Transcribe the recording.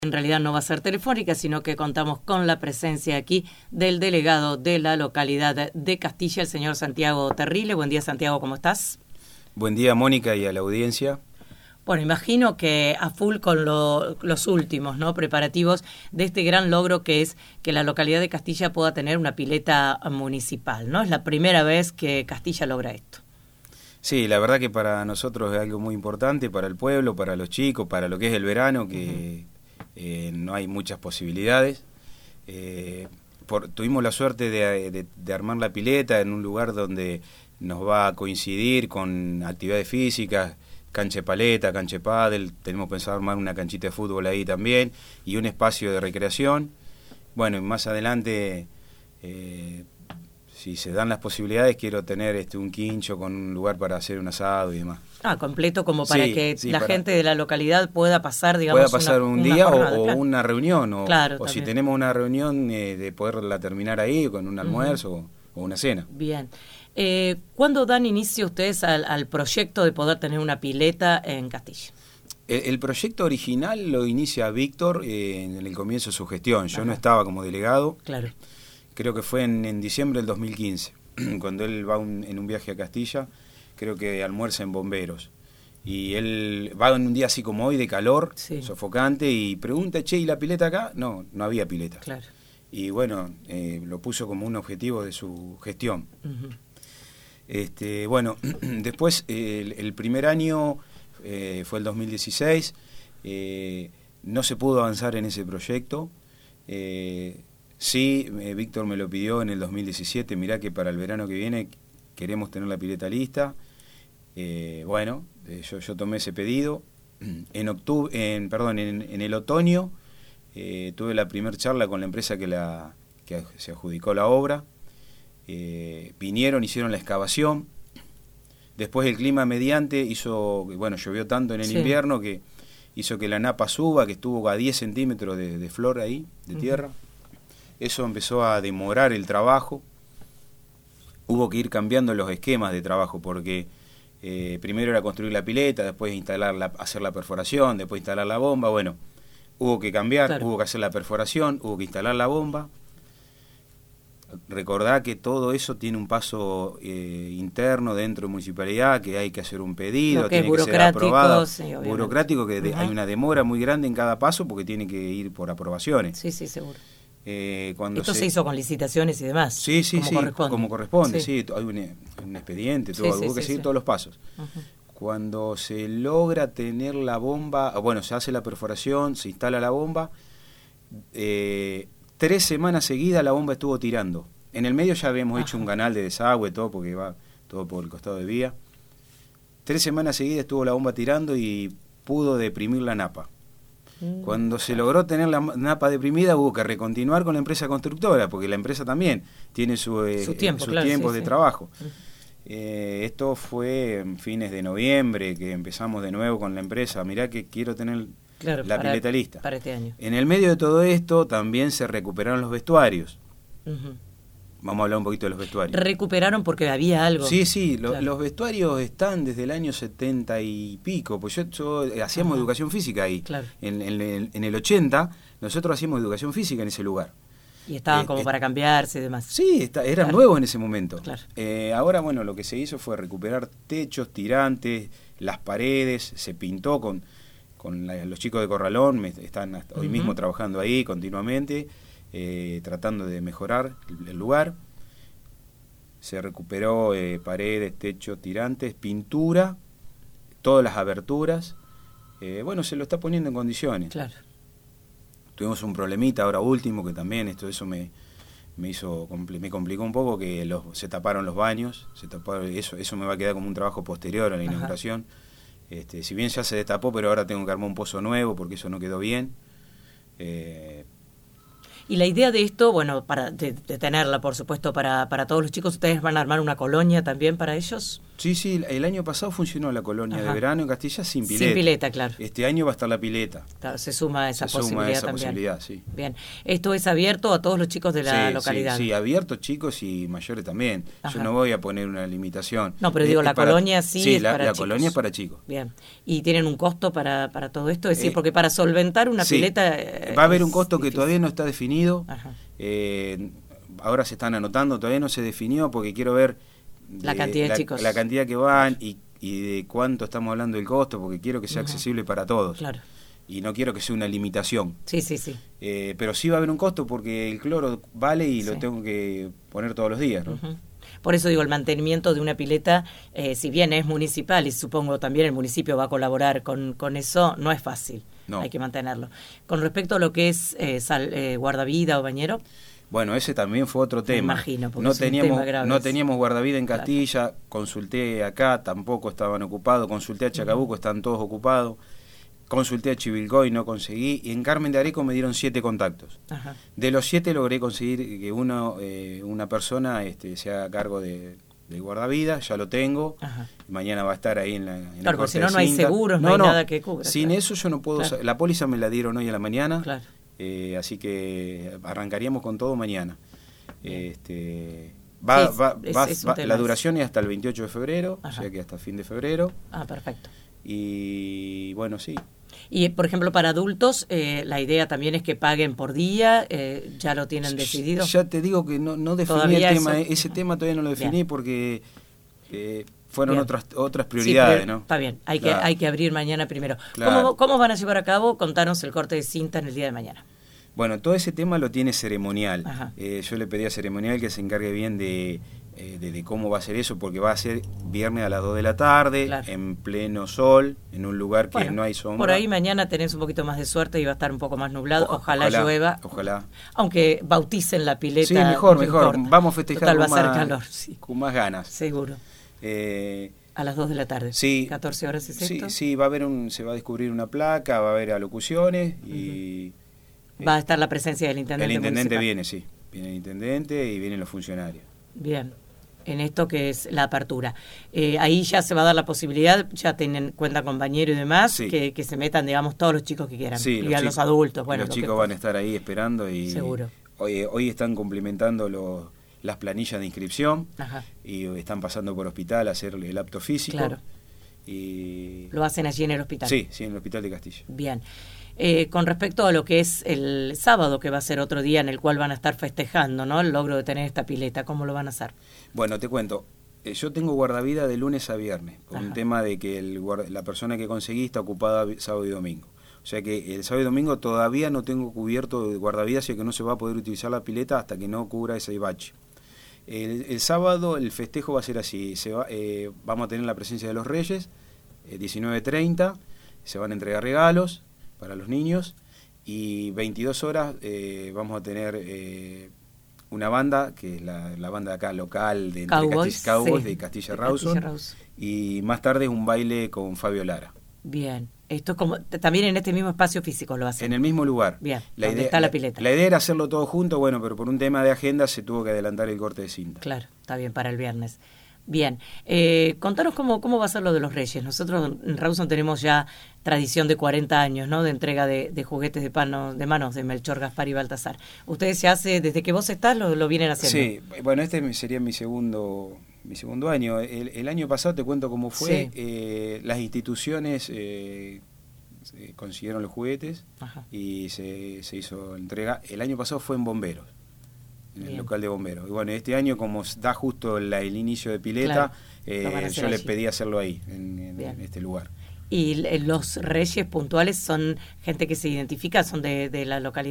En realidad no va a ser telefónica, sino que contamos con la presencia aquí del delegado de la localidad de Castilla, el señor Santiago Terrile. Buen día, Santiago, ¿cómo estás? Buen día, Mónica, y a la audiencia. Bueno, imagino que a full con los últimos, ¿no?, preparativos de este gran logro que es que la localidad de Castilla pueda tener una pileta municipal, ¿no? Es la primera vez que Castilla logra esto. Sí, la verdad que para nosotros es algo muy importante, para el pueblo, para los chicos, para lo que es el verano, que no hay muchas posibilidades. Tuvimos la suerte de armar la pileta en un lugar donde nos va a coincidir con actividades físicas, cancha de paleta, cancha de pádel, tenemos pensado armar una canchita de fútbol ahí también y un espacio de recreación. Bueno, y más adelante, si se dan las posibilidades, quiero tener un quincho con un lugar para hacer un asado y demás. Completo, como para que la gente de la localidad pueda pasar, digamos, pueda pasar un día jornada, o claro. Una reunión, o si tenemos una reunión de poderla terminar ahí con un almuerzo o una cena. Bien. ¿Cuándo dan inicio ustedes al proyecto de poder tener una pileta en Castilla? El proyecto original lo inicia Víctor en el comienzo de su gestión. Yo no estaba como delegado. Claro. Creo que fue en diciembre del 2015, cuando él va en un viaje a Castilla, creo que almuerza en Bomberos. Y él va en un día así como hoy, de calor, sofocante, y pregunta, che, ¿y la pileta acá? No había pileta. Claro. Y bueno, lo puso como un objetivo de su gestión. Bueno, después el primer año fue el 2016, no se pudo avanzar en ese proyecto. Sí, Víctor me lo pidió en el 2017, mirá que para el verano que viene queremos tener la pileta lista. Yo tomé ese pedido. En el otoño tuve la primera charla con la empresa que se adjudicó la obra. Vinieron, hicieron la excavación. Después el clima mediante llovió tanto en el invierno que hizo que la napa suba, que estuvo a 10 centímetros de flor ahí, de tierra. Eso empezó a demorar el trabajo. Hubo que ir cambiando los esquemas de trabajo porque primero era construir la pileta, después hacer la perforación, después instalar la bomba. Bueno, hubo que cambiar, hubo que hacer la perforación, hubo que instalar la bomba. Recordá que todo eso tiene un paso interno dentro de municipalidad, que hay que hacer un pedido, tiene que ser aprobado. Sí, burocrático, que hay una demora muy grande en cada paso porque tiene que ir por aprobaciones. Sí, seguro. Esto se hizo con licitaciones y demás. Sí, como corresponde. Sí, hay un expediente, hubo que seguir todos los pasos. Cuando se logra tener la bomba, se hace la perforación, se instala la bomba, 3 semanas seguidas la bomba estuvo tirando. En el medio ya habíamos hecho un canal de desagüe, todo porque va todo por el costado de vía. 3 semanas seguidas estuvo la bomba tirando y pudo deprimir la napa. Cuando se logró tener la napa deprimida, hubo que recontinuar con la empresa constructora, porque la empresa también tiene sus tiempos de trabajo. Esto fue en fines de noviembre, que empezamos de nuevo con la empresa. Mirá que quiero tener la pileta lista. Para este año. En el medio de todo esto también se recuperaron los vestuarios. Vamos a hablar un poquito de los vestuarios. ¿Recuperaron porque había algo? Sí, los vestuarios están desde el año 70 y pico, pues yo hacíamos educación física ahí. Claro. En el 80 nosotros hacíamos educación física en ese lugar. Y estaban como para cambiarse y demás. Sí, eran nuevos en ese momento. Claro. Ahora, lo que se hizo fue recuperar techos, tirantes, las paredes, se pintó con los chicos de Corralón, están hasta hoy mismo trabajando ahí continuamente. Tratando de mejorar el lugar. Se recuperó paredes, techo, tirantes, pintura, todas las aberturas. Se lo está poniendo en condiciones. Claro. Tuvimos un problemita ahora último que también eso me complicó un poco, que se taparon los baños, eso me va a quedar como un trabajo posterior a la inauguración. Si bien ya se destapó, pero ahora tengo que armar un pozo nuevo porque eso no quedó bien. Y la idea de esto, para de tenerla, por supuesto, para todos los chicos, ¿ustedes van a armar una colonia también para ellos? Sí, el año pasado funcionó la colonia Ajá. de verano en Castilla sin pileta. Sin pileta, claro. Este año va a estar la pileta. Claro, se suma esa posibilidad también. Sí. Bien. ¿Esto es abierto a todos los chicos de la localidad? Sí, abierto, chicos y mayores también. Ajá. Yo no voy a poner una limitación. No, pero digo, la colonia sí es para la chicos. Colonia es para chicos. Bien. ¿Y tienen un costo para todo esto? Es decir, porque para solventar una pileta... va a haber un costo que todavía no está definido. Ajá. Ahora se están anotando, todavía no se definió porque quiero ver la cantidad de chicos. La cantidad que van y de cuánto estamos hablando del costo, porque quiero que sea accesible para todos. Claro. Y no quiero que sea una limitación. Sí. Pero sí va a haber un costo porque el cloro vale y lo tengo que poner todos los días, ¿no? Por eso digo, el mantenimiento de una pileta, si bien es municipal y supongo también el municipio va a colaborar con eso, no es fácil. No. Hay que mantenerlo. Con respecto a lo que es guardavida o bañero... Bueno, ese también fue otro tema. Me imagino, porque no teníamos guardavida en Castilla, claro. Consulté acá, tampoco estaban ocupados, consulté a Chacabuco, están todos ocupados, consulté a Chivilcoy, no conseguí, y en Carmen de Areco me dieron 7 contactos. Ajá. De los 7 logré conseguir que una persona se haga cargo de guardavida, ya lo tengo. Ajá. Mañana va a estar ahí en la claro, porque si no hay seguros, no hay nada que cubra. Sin eso yo no puedo, claro. La póliza me la dieron hoy a la mañana. Claro. Así que arrancaríamos con todo mañana. La duración es hasta el 28 de febrero, ajá. O sea que hasta fin de febrero. Ah, perfecto. Y bueno, sí. Y, por ejemplo, para adultos, la idea también es que paguen por día, ¿ya lo tienen decidido? Ya te digo que no definí el tema, ese tema todavía no lo definí. Bien. Porque... fueron otras prioridades, ¿no? Está bien, hay que abrir mañana primero. Claro. ¿Cómo van a llevar a cabo? Contanos el corte de cinta en el día de mañana. Bueno, todo ese tema lo tiene Ceremonial. Yo le pedí a Ceremonial que se encargue bien de cómo va a ser eso, porque va a ser viernes a las 2 de la tarde, claro. En pleno sol, en un lugar que no hay sombra. Por ahí mañana tenés un poquito más de suerte y va a estar un poco más nublado. Ojalá llueva. Ojalá. Aunque bauticen la pileta. Sí, mejor. Vamos a festejar total, va a ser calor, con más ganas. Seguro. A las 2 de la tarde. Sí. 14 horas es esto. Sí, va a haber se va a descubrir una placa, va a haber alocuciones y... Va a estar la presencia del intendente. El intendente municipal. Viene, sí. Viene el intendente y vienen los funcionarios. Bien. En esto que es la apertura. Ahí ya se va a dar la posibilidad, ya cuentan con bañero y demás, sí. que se metan, digamos, todos los chicos que quieran. Sí, los adultos. Bueno, los chicos van a estar ahí esperando y... Seguro. Hoy están complementando las planillas de inscripción. Ajá. Y están pasando por hospital a hacer el apto físico. Claro. Y... ¿Lo hacen allí en el hospital? Sí, en el hospital de Castilla. Bien. Con respecto a lo que es el sábado, que va a ser otro día en el cual van a estar festejando, ¿no? El logro de tener esta pileta, ¿cómo lo van a hacer? Bueno, te cuento. Yo tengo guardavida de lunes a viernes, por un tema de que la persona que conseguí está ocupada sábado y domingo. O sea que el sábado y domingo todavía no tengo cubierto de guardavida, así que no se va a poder utilizar la pileta hasta que no cubra ese bache. El sábado el festejo va a ser así. Vamos a tener la presencia de los Reyes, 19:30, se van a entregar regalos para los niños y 22 horas vamos a tener una banda, que es la banda de acá local de Cowboys, de Castilla Rawson, y más tarde un baile con Fabio Lara. Bien, esto es como también en este mismo espacio físico lo hacen. En el mismo lugar. Bien, donde está la pileta. La idea era hacerlo todo junto, bueno, pero por un tema de agenda se tuvo que adelantar el corte de cinta. Claro, está bien, para el viernes. Bien, contanos cómo va a ser lo de los Reyes. Nosotros en Rawson tenemos ya tradición de 40 años, ¿no? De entrega de juguetes de manos de Melchor, Gaspar y Baltasar. ¿Ustedes se hace, desde que vos estás, lo vienen haciendo? Sí, bueno, este sería mi segundo año. El año pasado, te cuento cómo fue, sí. Las instituciones consiguieron los juguetes. Ajá. Y se hizo entrega. El año pasado fue en Bomberos. En el local de bomberos. Y bueno, este año, como da justo el inicio de pileta, claro, yo les pedí hacerlo ahí, en este lugar. ¿Y los Reyes puntuales son gente que se identifica, son de la localidad?